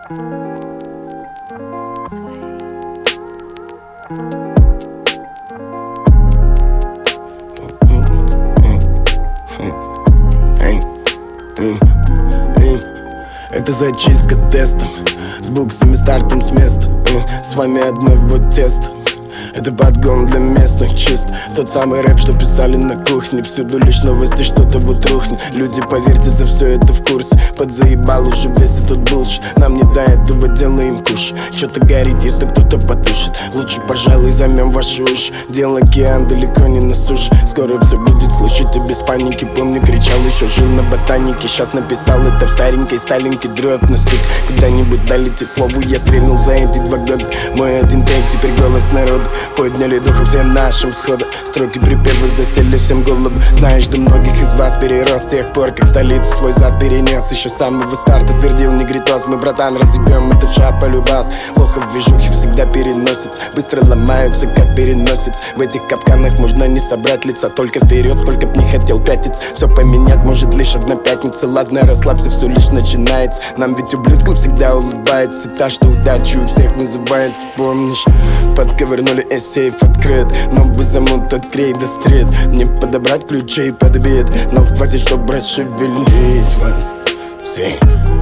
Это зачистка тестом, с буксами, стартом с места. С вами одного теста. Это подгон для местных чист. Тот самый рэп, что писали на кухне. Всюду лишь новости, что-то вот рухнет. Люди, поверьте, за все это в курсе. Подзаебал уже весь этот булшит. Нам не до этого, делаем куш. Что-то горит, если кто-то потушит. Лучше, пожалуй, займем ваши уши. Дело океан далеко не на суше. Скоро все будет слышать и без паники. Помню, кричал, еще жил на ботанике. Сейчас написал это в старенькой сталинке. Дрот на сук, куда-нибудь долетит слову. Я стрельнул за эти 2 года. Мой один тейк, теперь голос народа. Подняли духом всем нашим сходом. Строки припевы засели всем голову. Знаешь, до многих из вас перерос с тех пор, как в столицу свой зад перенес. Еще с самого старта твердил негритос. Мы, братан, разъебем этот шаг полюбас. Плохо в движухе всегда переносится. Быстро ломаются, как переносится. В этих капканах можно не собрать лица. Только вперед, сколько б не хотел пятиться. Все поменять может лишь одна пятница. Ладно, расслабься, все лишь начинается. Нам ведь ублюдкам всегда улыбается та, что удачу у всех называется. Помнишь, подковырнули сейф открыт. Новый замут открей до стрит. Не подобрать ключей под бит, но хватит, чтоб расшевелить вас всех.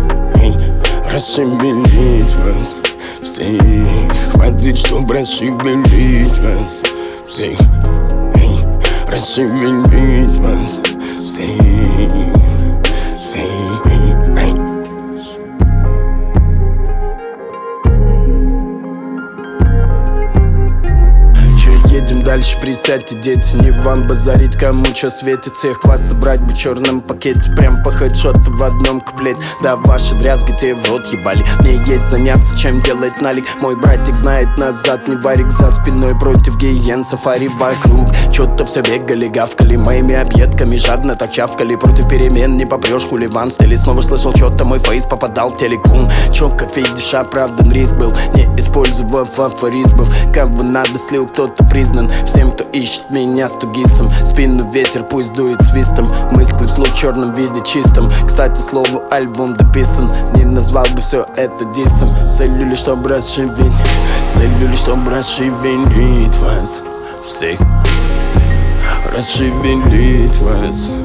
Расшевелить вас всех. Хватит, чтоб расшевелить вас всех. Расшевелить вас всех. Едем дальше, присядьте, дети. Не вам базарить, кому чё светит. Всех вас собрать бы в черном пакете. Прям по хедшоту в одном куплете. Да, ваши дрязги те в рот ебали. Мне есть заняться, чем делать налик. Мой братик знает назад, не варик. За спиной против гиен, сафари вокруг. Чё-то все бегали, гавкали. Моими объедками жадно так чавкали. Против перемен не попрешь, хули вам в стиле. Снова слышал, чё-то мой фейс попадал в телекум. Чё, как видишь, оправдан риск был. Не использовав афоризмов. Кого надо слил, кто-то признан. Всем, кто ищет меня с тугисом. Спину ветер пусть дует свистом. Мысли вслух в черном виде чистом. Кстати, слову альбом дописан. Не назвал бы все это диссом. Целью лишь чтоб расшевелить. Целью лишь чтоб расшевелить вас всех. Расшевелить вас